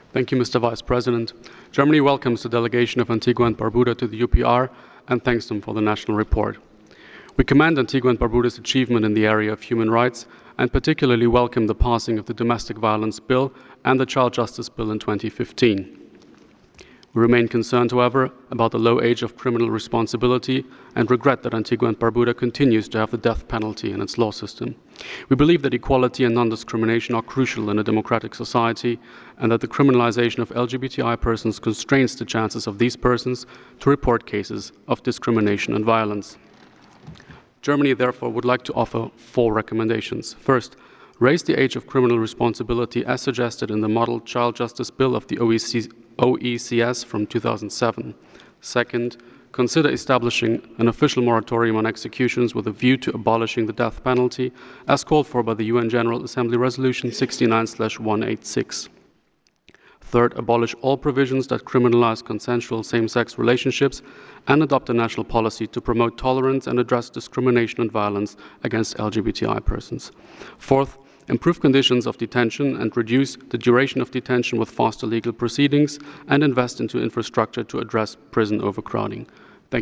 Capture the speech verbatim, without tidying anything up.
Thank you, Mister Vice President. Germany welcomes the delegation of Antigua and Barbuda to the U P R and thanks them for the national report. We commend Antigua and Barbuda's achievement in the area of human rights and particularly welcome the passing of the Domestic Violence Bill and the Child Justice Bill in twenty fifteen. We remain concerned, however, about the low age of criminal responsibility and regret that Antigua and Barbuda continues to have the death penalty in its law system. We believe that equality and non-discrimination are crucial in a democratic society and that the criminalization of L G B T I persons constrains the chances of these persons to report cases of discrimination and violence. Germany, therefore, would like to offer four recommendations. First, raise the age of criminal responsibility as suggested in the Model Child Justice Bill of the O E C S from two thousand seven. Second, consider establishing an official moratorium on executions with a view to abolishing the death penalty, as called for by the U N General Assembly Resolution sixty-nine dash one eighty-six. Third, abolish all provisions that criminalize consensual same-sex relationships and adopt a national policy to promote tolerance and address discrimination and violence against L G B T I persons. Fourth, improve conditions of detention and reduce the duration of detention with faster legal proceedings and invest into infrastructure to address prison overcrowding.